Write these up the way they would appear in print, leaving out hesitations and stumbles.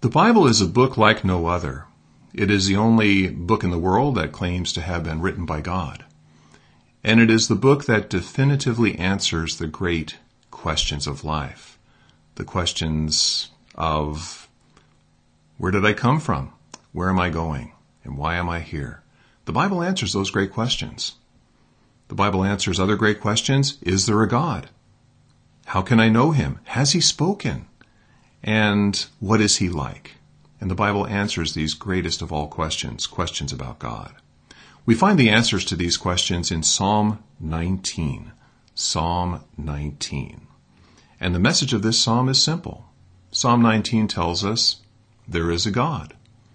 The Bible is a book like no other. It is the only book in the world that claims to have been written by God. And it is the book that definitively answers the great questions of life. The questions of, where did I come from? Where am I going? And why am I here? The Bible answers those great questions. The Bible answers other great questions. Is there a God? How can I know him? Has he spoken? And what is he like? And the Bible answers these greatest of all questions, questions about God. We find the answers to these questions in Psalm 19. Psalm 19. And the message of this psalm is simple. Psalm 19 tells us there is a God.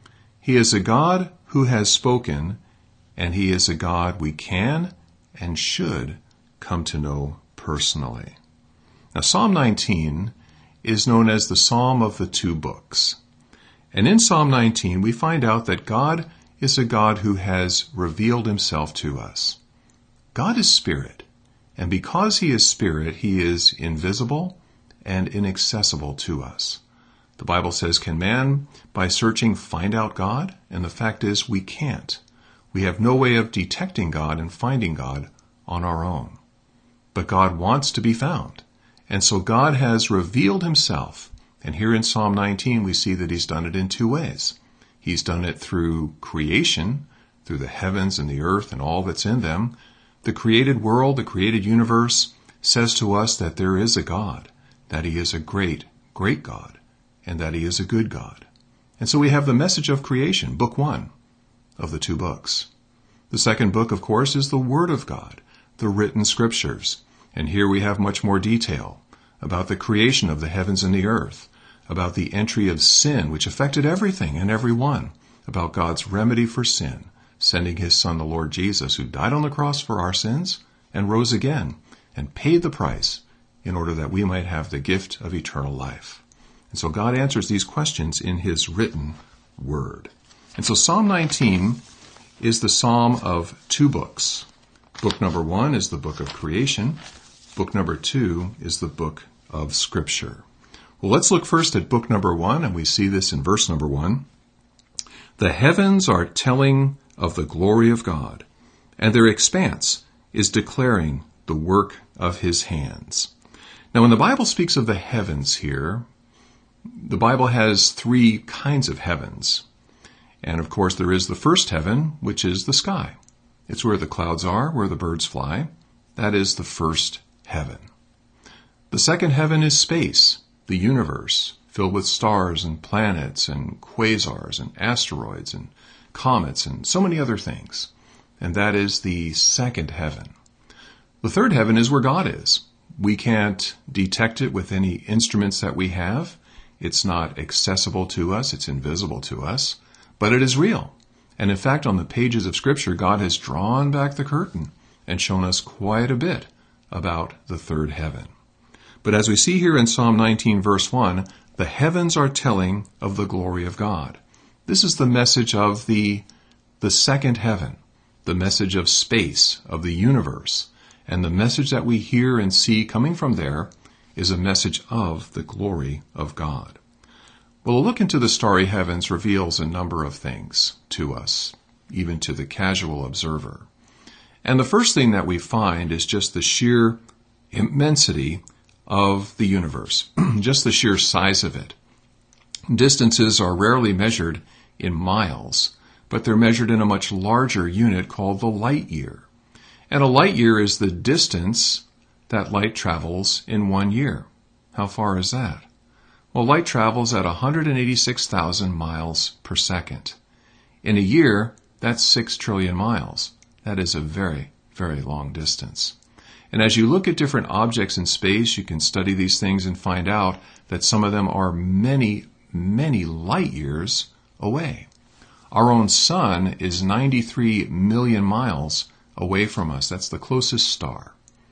He is a God who has spoken, and he is a God we can and should come to know personally. Now, Psalm 19 is known as the Psalm of the Two Books. And in Psalm 19, we find out that God is a God who has revealed himself to us. God is spirit, and because he is spirit, he is invisible and inaccessible to us. The Bible says, can man, by searching, find out God? And the fact is, we can't. We have no way of detecting God and finding God on our own. But God wants to be found. And so God has revealed himself. And here in Psalm 19, we see that he's done it in two ways. He's done it through creation, through the heavens and the earth and all that's in them. The created world, the created universe, says to us that there is a God, that he is a great, great God, and that he is a good God. And so we have the message of creation, book 1 of the two books. The second book, of course, is the Word of God, the written scriptures. And here we have much more detail about the creation of the heavens and the earth, about the entry of sin, which affected everything and everyone, about God's remedy for sin, sending his Son, the Lord Jesus, who died on the cross for our sins and rose again and paid the price in order that we might have the gift of eternal life. And so God answers these questions in his written word. And so Psalm 19 is the psalm of two books. Book number 1 is the book of creation. Book number 2 is the book of Scripture. Well, let's look first at book number 1, and we see this in verse number 1. The heavens are telling of the glory of God, and their expanse is declaring the work of his hands. Now, when the Bible speaks of the heavens here, the Bible has three kinds of heavens. And of course, there is the first heaven, which is the sky. It's where the clouds are, where the birds fly. That is the first heaven. The second heaven is space, the universe, filled with stars and planets and quasars and asteroids and comets and so many other things. And that is the second heaven. The third heaven is where God is. We can't detect it with any instruments that we have. It's not accessible to us. It's invisible to us. But it is real. And in fact, on the pages of Scripture, God has drawn back the curtain and shown us quite a bit about the third heaven. But as we see here in Psalm 19, verse 1, the heavens are telling of the glory of God. This is the message of the second heaven, the message of space, of the universe. And the message that we hear and see coming from there is a message of the glory of God. Well, a look into the starry heavens reveals a number of things to us, even to the casual observer. And the first thing that we find is just the sheer immensity of the universe, just the sheer size of it. Distances are rarely measured in miles, but they're measured in a much larger unit called the light year. And a light year is the distance that light travels in 1 year. How far is that? Well, light travels at 186,000 miles per second. In a year, that's 6 trillion miles. That is a very, very long distance. And as you look at different objects in space, you can study these things and find out that some of them are many, many light years away. Our own sun is 93 million miles away from us. That's the closest star.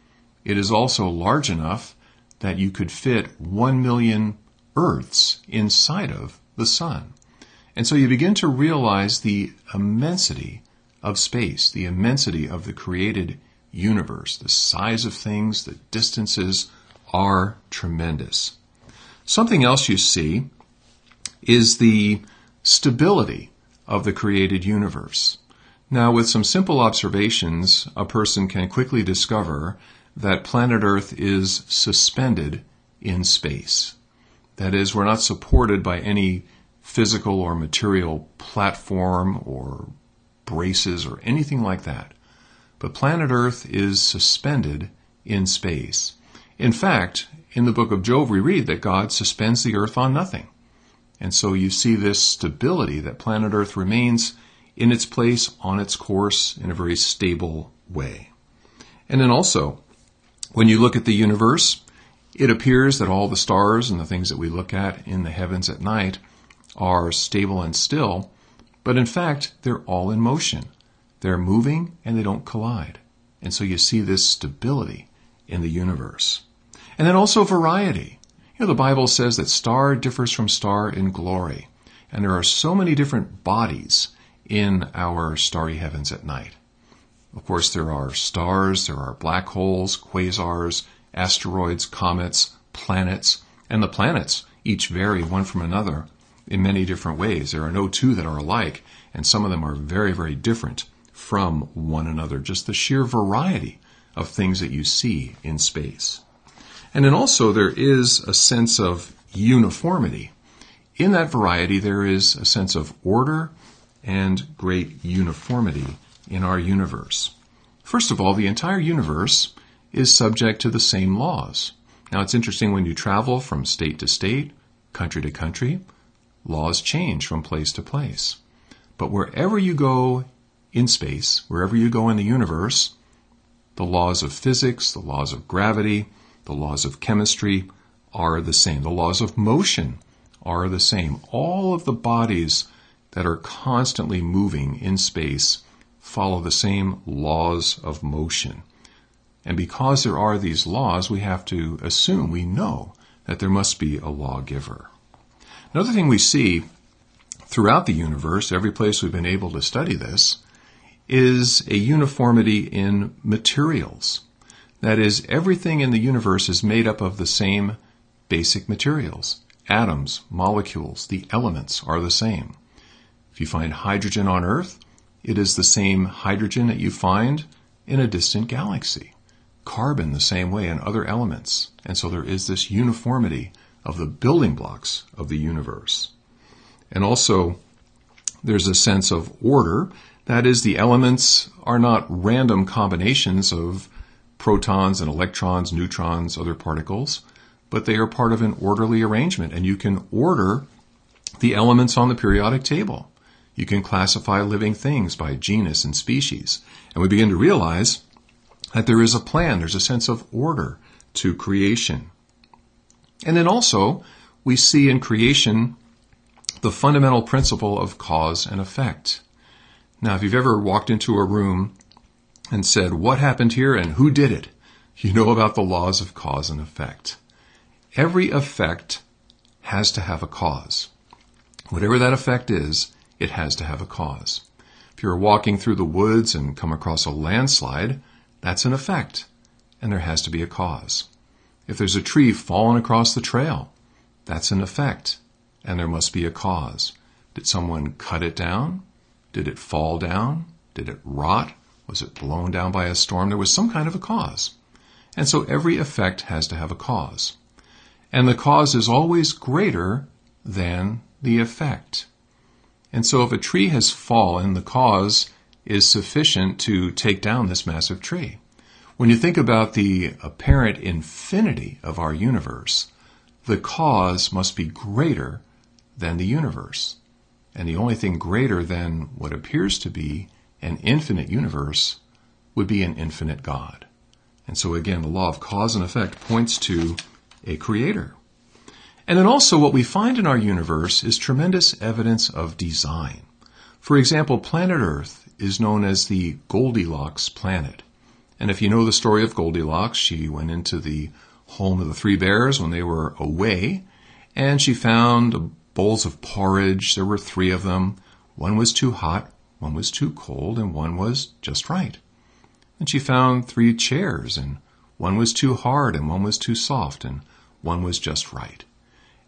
It is also large enough that you could fit 1 million Earths inside of the sun. And so you begin to realize the immensity of space, the immensity of the created universe. The size of things, the distances are tremendous. Something else you see is the stability of the created universe. Now, with some simple observations, a person can quickly discover that planet Earth is suspended in space. That is, we're not supported by any physical or material platform or braces or anything like that. But planet Earth is suspended in space. In fact, in the book of Job, we read that God suspends the earth on nothing. And so you see this stability, that planet Earth remains in its place, on its course, in a very stable way. And then also, when you look at the universe, it appears that all the stars and the things that we look at in the heavens at night are stable and still, but in fact, they're all in motion. They're moving and they don't collide. And so you see this stability in the universe. And then also variety. The Bible says that star differs from star in glory. And there are so many different bodies in our starry heavens at night. Of course, there are stars, there are black holes, quasars, asteroids, comets, planets, and the planets each vary one from another in many different ways. There are no two that are alike, and some of them are very, very different from one another. Just the sheer variety of things that you see in space. And then also there is a sense of uniformity. In that variety, there is a sense of order and great uniformity in our universe. First of all, the entire universe is subject to the same laws. Now, it's interesting when you travel from state to state, country to country, laws change from place to place. But wherever you go in space, wherever you go in the universe, the laws of physics, the laws of gravity, the laws of chemistry are the same. The laws of motion are the same. All of the bodies that are constantly moving in space follow the same laws of motion. And because there are these laws, we have to assume, we know, that there must be a lawgiver. Another thing we see throughout the universe, every place we've been able to study this, is a uniformity in materials. That is, everything in the universe is made up of the same basic materials. Atoms, molecules, the elements are the same. If you find hydrogen on Earth, it is the same hydrogen that you find in a distant galaxy. Carbon the same way, and other elements. And so there is this uniformity of the building blocks of the universe. And also, there's a sense of order. That is, the elements are not random combinations of protons and electrons, neutrons, other particles, but they are part of an orderly arrangement. And you can order the elements on the periodic table. You can classify living things by genus and species. And we begin to realize that there is a plan, there's a sense of order to creation. And then also, we see in creation the fundamental principle of cause and effect. Now, if you've ever walked into a room and said, what happened here and who did it? You know about the laws of cause and effect. Every effect has to have a cause. Whatever that effect is, it has to have a cause. If you're walking through the woods and come across a landslide, that's an effect, and there has to be a cause. If there's a tree fallen across the trail, that's an effect, and there must be a cause. Did someone cut it down? Did it fall down? Did it rot? Was it blown down by a storm? There was some kind of a cause. And so every effect has to have a cause. And the cause is always greater than the effect. And so if a tree has fallen, the cause is sufficient to take down this massive tree. When you think about the apparent infinity of our universe, the cause must be greater than the universe. And the only thing greater than what appears to be an infinite universe would be an infinite God. And so again, the law of cause and effect points to a creator. And then also what we find in our universe is tremendous evidence of design. For example, planet Earth is known as the Goldilocks planet. And if you know the story of Goldilocks, she went into the home of the three bears when they were away, and she found bowls of porridge. There were 3 of them. One was too hot, one was too cold, and one was just right. And she found 3 chairs, and one was too hard, and one was too soft, and one was just right.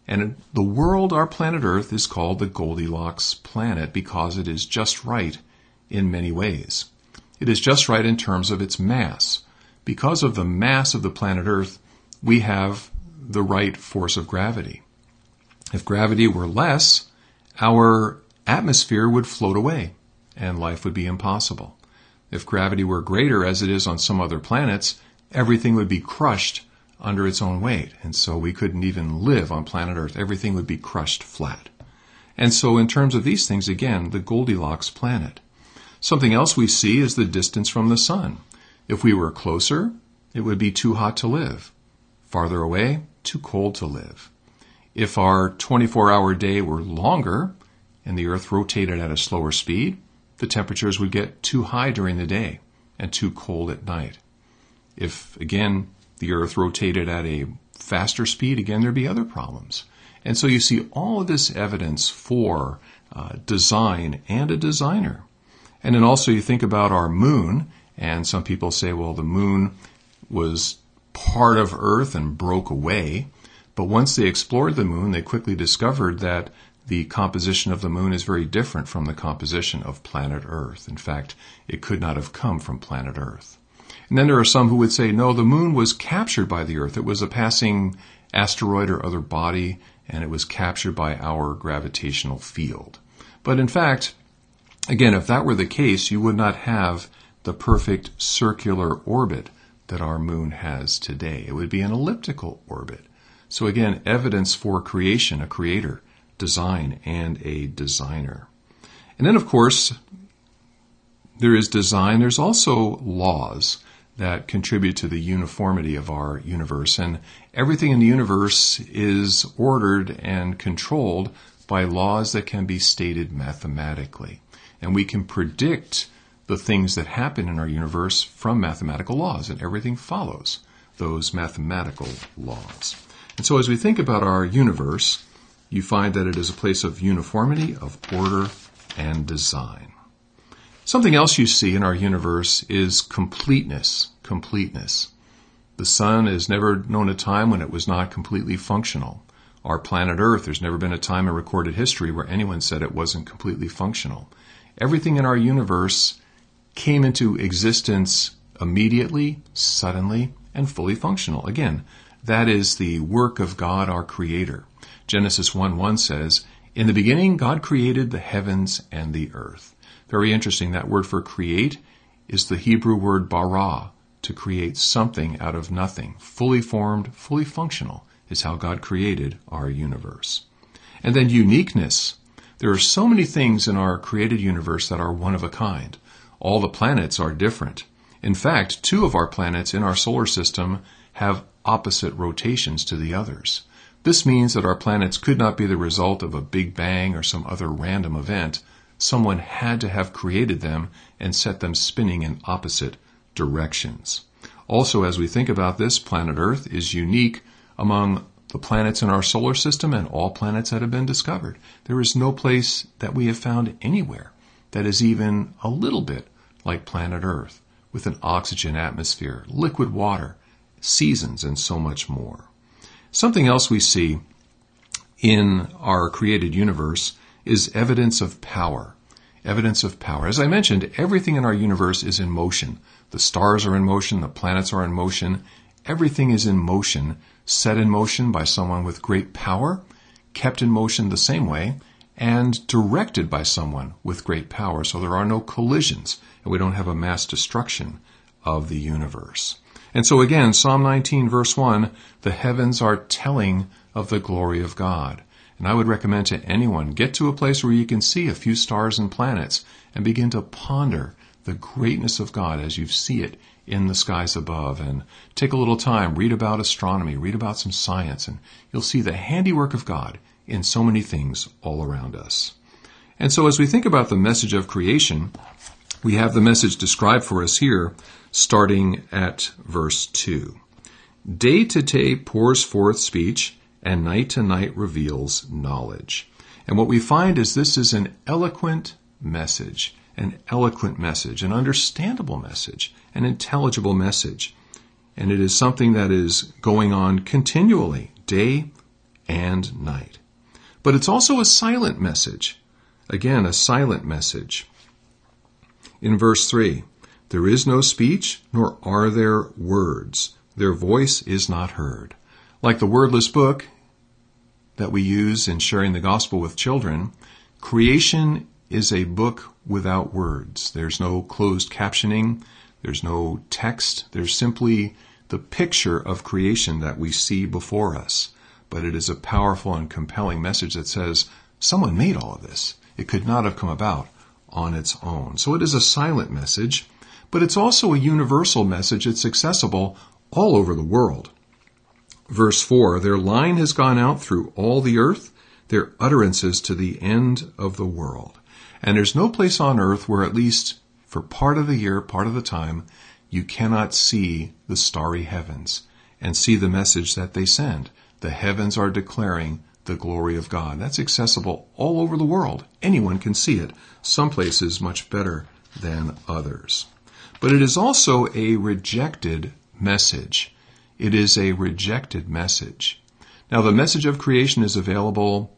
And the world, our planet Earth, is called the Goldilocks planet because it is just right in many ways. It is just right in terms of its mass. Because of the mass of the planet Earth, we have the right force of gravity. If gravity were less, our atmosphere would float away and life would be impossible. If gravity were greater, as it is on some other planets, everything would be crushed under its own weight. And so we couldn't even live on planet Earth. Everything would be crushed flat. And so in terms of these things, again, the Goldilocks planet. Something else we see is the distance from the sun. If we were closer, it would be too hot to live. Farther away, too cold to live. If our 24-hour day were longer and the Earth rotated at a slower speed, the temperatures would get too high during the day and too cold at night. If, again, the Earth rotated at a faster speed, again, there'd be other problems. And so you see all of this evidence for design and a designer. And then also you think about our moon, and some people say, well, the moon was part of Earth and broke away. But once they explored the moon, they quickly discovered that the composition of the moon is very different from the composition of planet Earth. In fact, it could not have come from planet Earth. And then there are some who would say, no, the moon was captured by the Earth. It was a passing asteroid or other body, and it was captured by our gravitational field. But in fact, again, if that were the case, you would not have the perfect circular orbit that our moon has today. It would be an elliptical orbit. So again, evidence for creation, a creator, design, and a designer. And then, of course, there is design. There's also laws that contribute to the uniformity of our universe. And everything in the universe is ordered and controlled by laws that can be stated mathematically. And we can predict the things that happen in our universe from mathematical laws, and everything follows those mathematical laws. And so as we think about our universe, you find that it is a place of uniformity, of order, and design. Something else you see in our universe is completeness. Completeness. The sun has never known a time when it was not completely functional. Our planet Earth, there's never been a time in recorded history where anyone said it wasn't completely functional. Everything in our universe came into existence immediately, suddenly, and fully functional. Again, that is the work of God, our Creator. Genesis 1:1 says, "In the beginning, God created the heavens and the earth." Very interesting. That word for create is the Hebrew word bara, to create something out of nothing. Fully formed, fully functional is how God created our universe. And then uniqueness. There are so many things in our created universe that are one of a kind. All the planets are different. In fact, 2 of our planets in our solar system have opposite rotations to the others. This means that our planets could not be the result of a Big Bang or some other random event. Someone had to have created them and set them spinning in opposite directions. Also, as we think about this, planet Earth is unique among the planets in our solar system and all planets that have been discovered. There is no place that we have found anywhere that is even a little bit like planet Earth, with an oxygen atmosphere, liquid water, seasons, and so much more. Something else we see in our created universe is evidence of power. Evidence of power. As I mentioned, everything in our universe is in motion. The stars are in motion, the planets are in motion. Everything is in motion, set in motion by someone with great power, kept in motion the same way, and directed by someone with great power. So there are no collisions, and we don't have a mass destruction of the universe. And so again, Psalm 19, verse 1, the heavens are telling of the glory of God. And I would recommend to anyone, get to a place where you can see a few stars and planets and begin to ponder the greatness of God as you see it in the skies above. And take a little time, read about astronomy, read about some science, and you'll see the handiwork of God in so many things all around us. And so as we think about the message of creation, we have the message described for us here, starting at verse 2. Day to day pours forth speech, and night to night reveals knowledge. And what we find is this is an eloquent message, an understandable message, an intelligible message. And it is something that is going on continually, day and night. But it's also a silent message. Again, a silent message. In verse 3, there is no speech, nor are there words. Their voice is not heard. Like the wordless book that we use in sharing the gospel with children, creation is a book without words. There's no closed captioning. There's no text. There's simply the picture of creation that we see before us. But it is a powerful and compelling message that says, someone made all of this. It could not have come about on its own. So it is a silent message, but it's also a universal message. It's accessible all over the world. Verse 4, their line has gone out through all the earth, their utterances to the end of the world. And there's no place on earth where, at least for part of the year, part of the time, you cannot see the starry heavens and see the message that they send. The heavens are declaring the glory of God. That's accessible all over the world. Anyone can see it. Some places much better than others. But it is also a rejected message. It is a rejected message. Now, the message of creation is available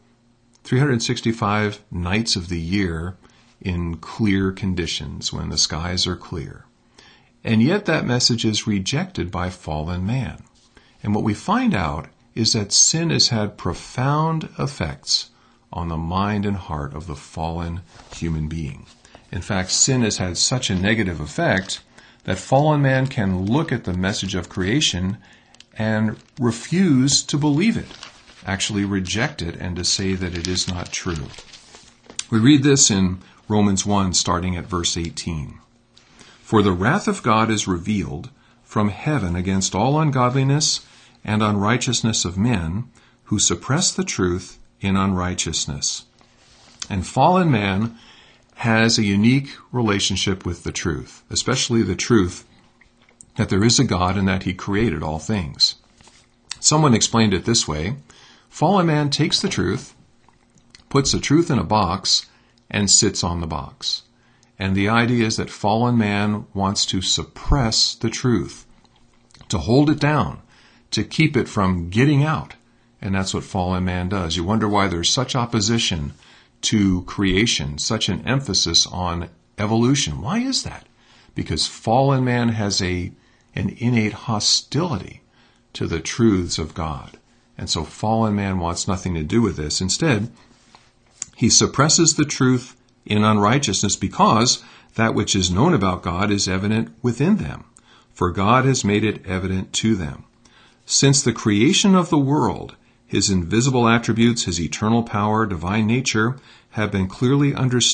365 nights of the year in clear conditions, when the skies are clear. And yet that message is rejected by fallen man. And what we find out is that sin has had profound effects on the mind and heart of the fallen human being. In fact, sin has had such a negative effect that fallen man can look at the message of creation and refuse to believe it, actually reject it, and to say that it is not true. We read this in Romans 1, starting at verse 18. For the wrath of God is revealed from heaven against all ungodliness and unrighteousness of men who suppress the truth in unrighteousness. And fallen man has a unique relationship with the truth, especially the truth that there is a God and that he created all things. Someone explained it this way: fallen man takes the truth, puts the truth in a box, and sits on the box. And the idea is that fallen man wants to suppress the truth, to hold it down, to keep it from getting out. And that's what fallen man does. You wonder why there's such opposition to creation, such an emphasis on evolution. Why is that? Because fallen man has an innate hostility to the truths of God. And so fallen man wants nothing to do with this. Instead, he suppresses the truth in unrighteousness because that which is known about God is evident within them, for God has made it evident to them. Since the creation of the world, his invisible attributes, his eternal power, divine nature, have been clearly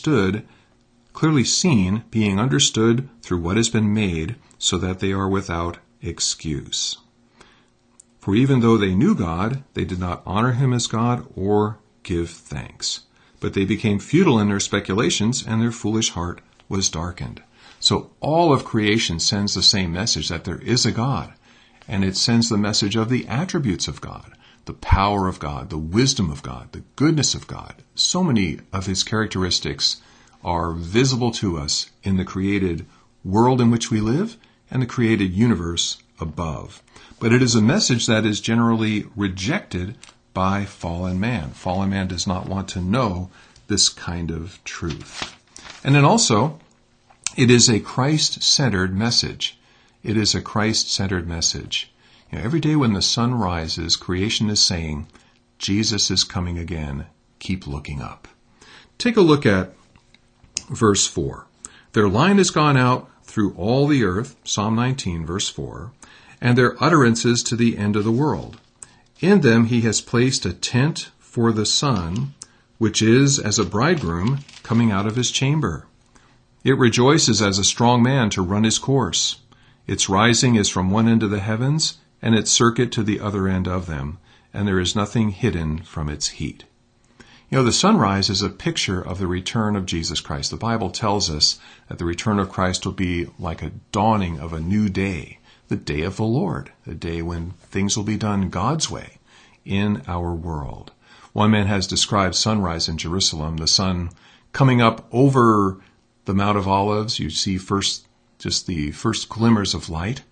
seen, being understood through what has been made, so that they are without excuse. For even though they knew God, they did not honor him as God or give thanks. But they became futile in their speculations, and their foolish heart was darkened. So all of creation sends the same message, that there is a God. And it sends the message of the attributes of God, the power of God, the wisdom of God, the goodness of God. So many of his characteristics are visible to us in the created world in which we live and the created universe above. But it is a message that is generally rejected by fallen man. Fallen man does not want to know this kind of truth. And then also, it is a Christ-centered message. It is a Christ-centered message. Every day when the sun rises, creation is saying, Jesus is coming again. Keep looking up. Take a look at verse 4. Their line has gone out through all the earth, Psalm 19, verse 4, and their utterances to the end of the world. In them he has placed a tent for the sun, which is as a bridegroom coming out of his chamber. It rejoices as a strong man to run his course. Its rising is from one end of the heavens, and its circuit to the other end of them, and there is nothing hidden from its heat. The sunrise is a picture of the return of Jesus Christ. The Bible tells us that the return of Christ will be like a dawning of a new day, the day of the Lord, the day when things will be done God's way in our world. One man has described sunrise in Jerusalem, the sun coming up over the Mount of Olives. You see first just the first glimmers of light,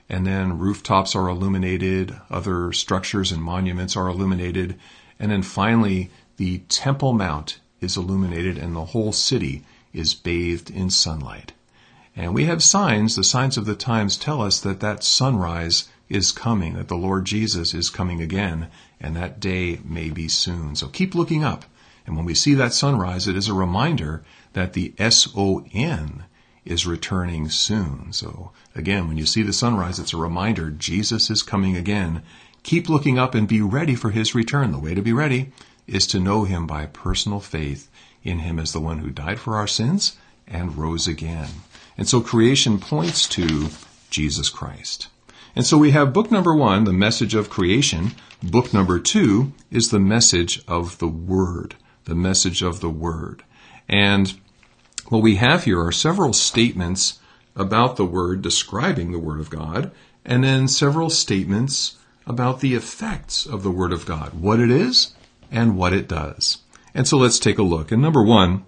and then rooftops are illuminated, other structures and monuments are illuminated, and then finally the Temple Mount is illuminated and the whole city is bathed in sunlight. And we have signs, the signs of the times tell us that that sunrise is coming, that the Lord Jesus is coming again, and that day may be soon. So keep looking up. And when we see that sunrise, it is a reminder that the S-O-N is returning soon. So again, when you see the sunrise, it's a reminder Jesus is coming again. Keep looking up and be ready for his return. The way to be ready is to know him by personal faith in him as the one who died for our sins and rose again. And so creation points to Jesus Christ. And so we have book number 1, the message of creation. Book number 2 is the message of the Word, the message of the Word. And what we have here are several statements about the Word, describing the Word of God, and then several statements about the effects of the Word of God, what it is and what it does. And so let's take a look. And number 1,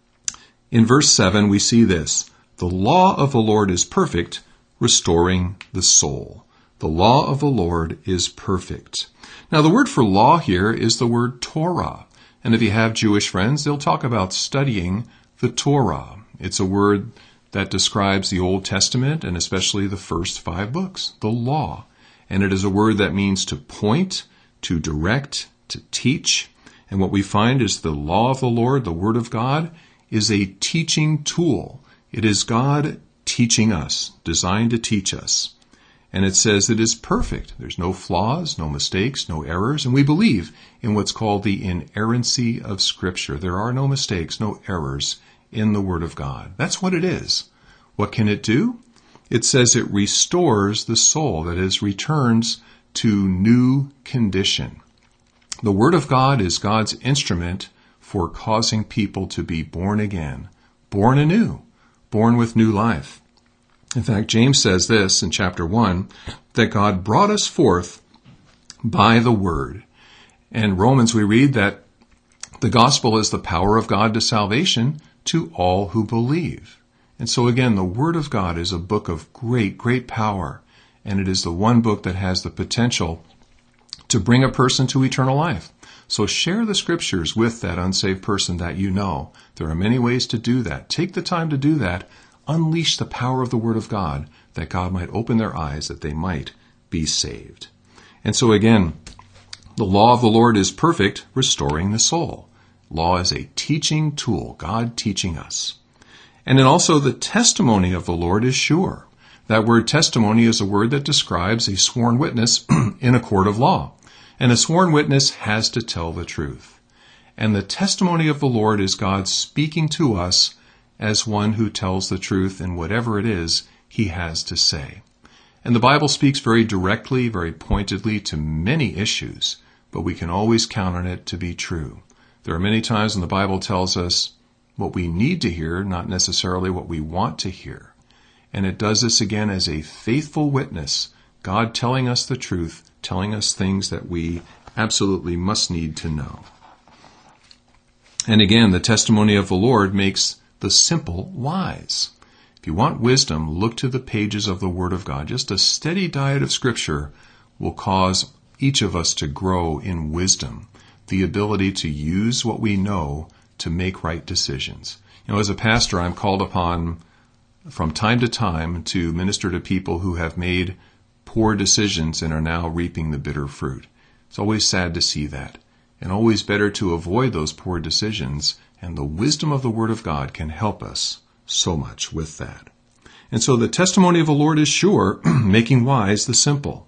in verse 7, we see this: the law of the Lord is perfect, restoring the soul. The law of the Lord is perfect. Now, the word for law here is the word Torah. And if you have Jewish friends, they'll talk about studying the Torah. It's a word that describes the Old Testament and especially the first 5 books, the law. And it is a word that means to point, to direct, to teach. And what we find is the law of the Lord, the Word of God, is a teaching tool. It is God teaching us, designed to teach us. And it says it is perfect. There's no flaws, no mistakes, no errors. And we believe in what's called the inerrancy of Scripture. There are no mistakes, no errors in the Word of God. That's what it is. What can it do? It says it restores the soul, that is, returns to new condition. The Word of God is God's instrument for causing people to be born again, born anew, born with new life. In fact, James says this in chapter 1, that God brought us forth by the Word. And Romans, we read that the gospel is the power of God to salvation to all who believe. And so again, the Word of God is a book of great, great power. And it is the one book that has the potential to bring a person to eternal life. So share the Scriptures with that unsaved person that you know. There are many ways to do that. Take the time to do that. Unleash the power of the Word of God, that God might open their eyes, that they might be saved. And so again, the law of the Lord is perfect, restoring the soul. Law is a teaching tool, God teaching us. And then also the testimony of the Lord is sure. That word testimony is a word that describes a sworn witness in a court of law. And a sworn witness has to tell the truth. And the testimony of the Lord is God speaking to us as one who tells the truth in whatever it is he has to say. And the Bible speaks very directly, very pointedly to many issues, but we can always count on it to be true. There are many times when the Bible tells us what we need to hear, not necessarily what we want to hear. And it does this again as a faithful witness, God telling us the truth, telling us things that we absolutely must need to know. And again, the testimony of the Lord makes the simple wise. If you want wisdom, look to the pages of the Word of God. Just a steady diet of Scripture will cause each of us to grow in wisdom, the ability to use what we know to make right decisions. You know, as a pastor, I'm called upon from time to time to minister to people who have made poor decisions and are now reaping the bitter fruit. It's always sad to see that, and always better to avoid those poor decisions, and the wisdom of the Word of God can help us so much with that. And so the testimony of the Lord is sure, making wise the simple.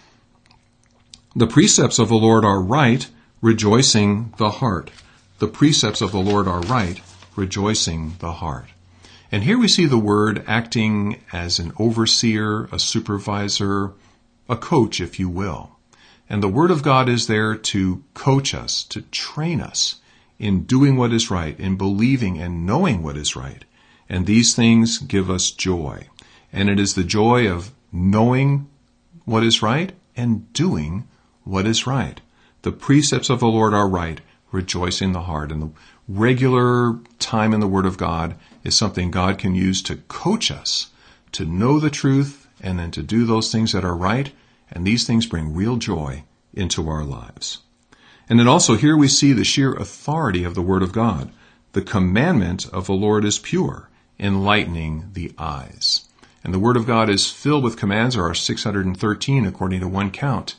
The precepts of the Lord are right, rejoicing the heart. The precepts of the Lord are right, rejoicing the heart. And here we see the Word acting as an overseer, a supervisor, a coach, if you will. And the Word of God is there to coach us, to train us in doing what is right, in believing and knowing what is right. And these things give us joy. And it is the joy of knowing what is right and doing what is right. The precepts of the Lord are right, rejoicing the heart. And the regular time in the Word of God is something God can use to coach us, to know the truth and then to do those things that are right, and these things bring real joy into our lives. And then also here we see the sheer authority of the Word of God. The commandment of the Lord is pure, enlightening the eyes. And the Word of God is filled with commands. There are 613 according to one count.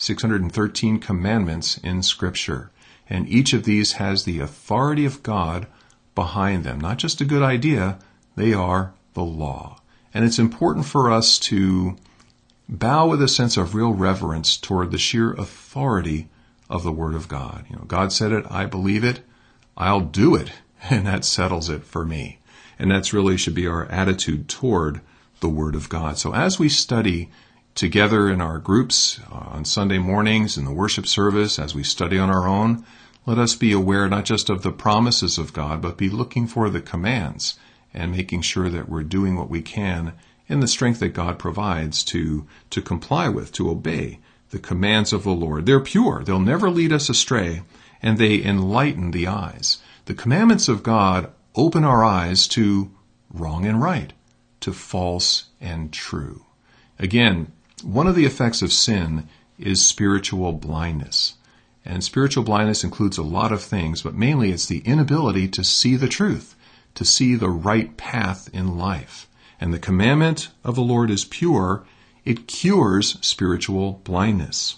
613 commandments in Scripture. And each of these has the authority of God behind them. Not just a good idea, they are the law. And it's important for us to bow with a sense of real reverence toward the sheer authority of the Word of God. God said it, I believe it, I'll do it, and that settles it for me. And that's really should be our attitude toward the Word of God. So as we study together in our groups on Sunday mornings in the worship service, as we study on our own, let us be aware not just of the promises of God, but be looking for the commands and making sure that we're doing what we can in the strength that God provides to comply with, to obey the commands of the Lord. They're pure. They'll never lead us astray, and they enlighten the eyes. The commandments of God open our eyes to wrong and right, to false and true. Again, one of the effects of sin is spiritual blindness. And spiritual blindness includes a lot of things, but mainly it's the inability to see the truth, to see the right path in life. And the commandment of the Lord is pure. It cures spiritual blindness.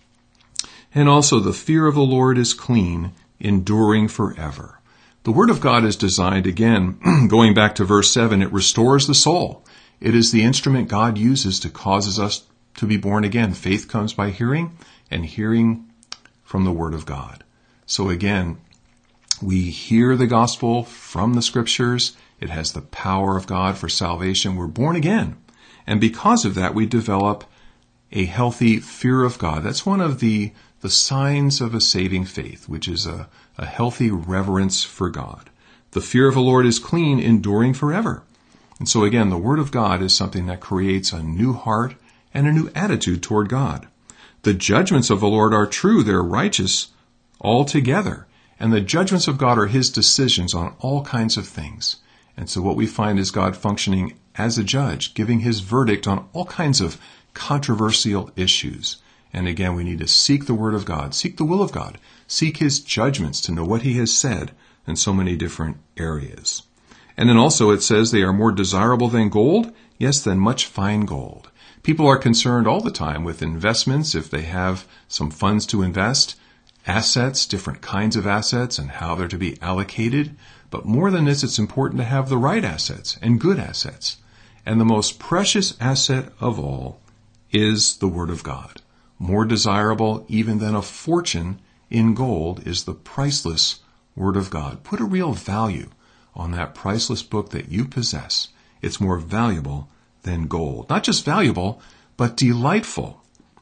And also the fear of the Lord is clean, enduring forever. The Word of God is designed, again, going back to verse 7, it restores the soul. It is the instrument God uses to cause us to be born again. Faith comes by hearing, and hearing from the Word of God. So again, we hear the gospel from the Scriptures. It has the power of God for salvation. We're born again. And because of that, we develop a healthy fear of God. That's one of the signs of a saving faith, which is a healthy reverence for God. The fear of the Lord is clean, enduring forever. And so again, the Word of God is something that creates a new heart and a new attitude toward God. The judgments of the Lord are true. They're righteous altogether. And the judgments of God are His decisions on all kinds of things. And so what we find is God functioning as a judge, giving His verdict on all kinds of controversial issues. And again, we need to seek the Word of God, seek the will of God, seek His judgments to know what He has said in so many different areas. And then also it says they are more desirable than gold, yes, than much fine gold. People are concerned all the time with investments, if they have some funds to invest, assets, different kinds of assets, and how they're to be allocated. But more than this, it's important to have the right assets and good assets. And the most precious asset of all is the Word of God. More desirable even than a fortune in gold is the priceless Word of God. Put a real value on that priceless book that you possess. It's more valuable than gold. Not just valuable, but delightful.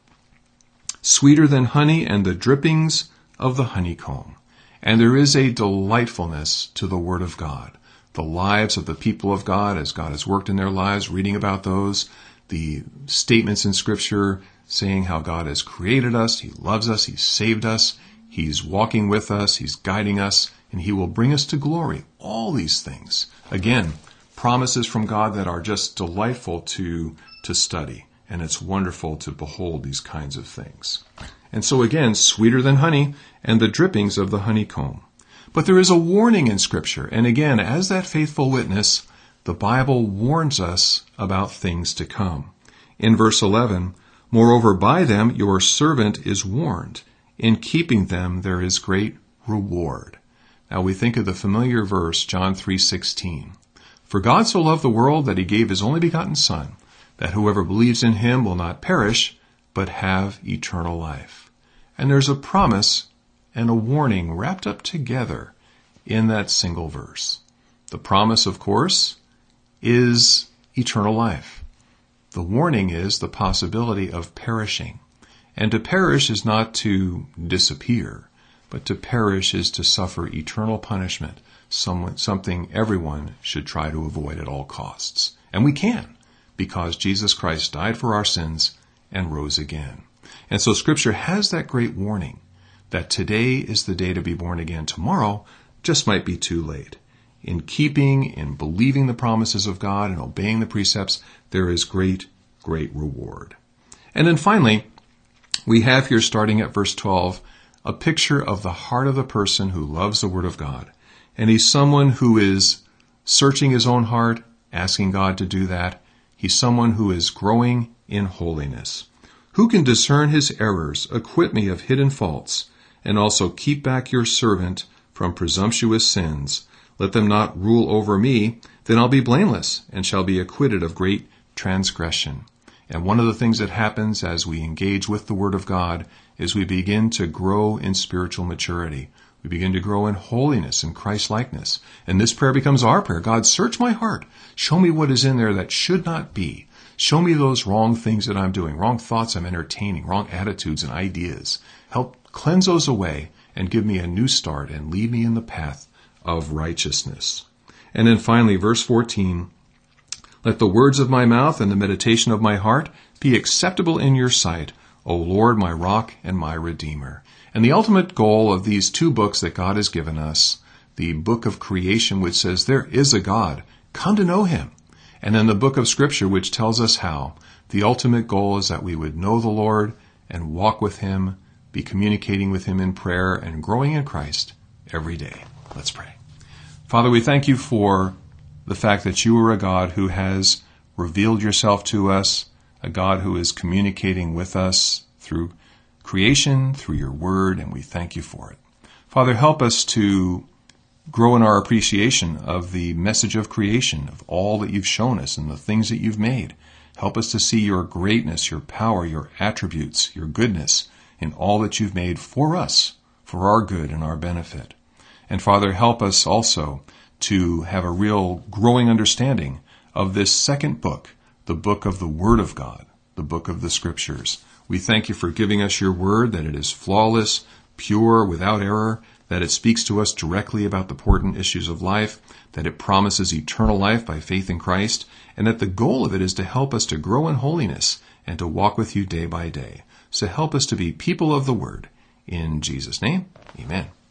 Sweeter than honey and the drippings of the honeycomb. And there is a delightfulness to the Word of God. The lives of the people of God, as God has worked in their lives, reading about those, the statements in Scripture saying how God has created us, He loves us, He's saved us, He's walking with us, He's guiding us, and He will bring us to glory. All these things. Again, promises from God that are just delightful to study. And it's wonderful to behold these kinds of things. And so again, sweeter than honey and the drippings of the honeycomb. But there is a warning in Scripture. And again, as that faithful witness, the Bible warns us about things to come. In verse 11, moreover, by them your servant is warned. In keeping them there is great reward. Now we think of the familiar verse, John 3:16. For God so loved the world that He gave His only begotten Son, that whoever believes in Him will not perish, but have eternal life. And there's a promise and a warning wrapped up together in that single verse. The promise, of course, is eternal life. The warning is the possibility of perishing. And to perish is not to disappear, but to perish is to suffer eternal punishment, something everyone should try to avoid at all costs. And we can, because Jesus Christ died for our sins and rose again. And so Scripture has that great warning that today is the day to be born again. Tomorrow just might be too late. In keeping, in believing the promises of God and obeying the precepts, there is great great reward. And then finally, we have here, starting at verse 12, a picture of the heart of the person who loves the Word of God. And he's someone who is searching his own heart, asking God to do that. He's someone who is growing in holiness. Who can discern his errors, acquit me of hidden faults, and also keep back your servant from presumptuous sins? Let them not rule over me, then I'll be blameless, and shall be acquitted of great transgression. And one of the things that happens as we engage with the Word of God is we begin to grow in spiritual maturity. We begin to grow in holiness and Christ-likeness. And this prayer becomes our prayer. God, search my heart. Show me what is in there that should not be. Show me those wrong things that I'm doing, wrong thoughts I'm entertaining, wrong attitudes and ideas. Help cleanse those away and give me a new start and lead me in the path of righteousness. And then finally, verse 14, let the words of my mouth and the meditation of my heart be acceptable in your sight, O Lord, my rock and my redeemer. And the ultimate goal of these two books that God has given us, the book of creation, which says there is a God, come to know him. And then the book of Scripture, which tells us how. The ultimate goal is that we would know the Lord and walk with him, be communicating with him in prayer and growing in Christ every day. Let's pray. Father, we thank you for the fact that you are a God who has revealed yourself to us, a God who is communicating with us through creation, through your word, and we thank you for it. Father, help us to grow in our appreciation of the message of creation, of all that you've shown us and the things that you've made. Help us to see your greatness, your power, your attributes, your goodness in all that you've made for us, for our good and our benefit. And Father, help us also to have a real growing understanding of this second book, the book of the Word of God, the book of the Scriptures. We thank you for giving us your word, that it is flawless, pure, without error, that it speaks to us directly about the important issues of life, that it promises eternal life by faith in Christ, and that the goal of it is to help us to grow in holiness and to walk with you day by day. So help us to be people of the Word. In Jesus' name, amen.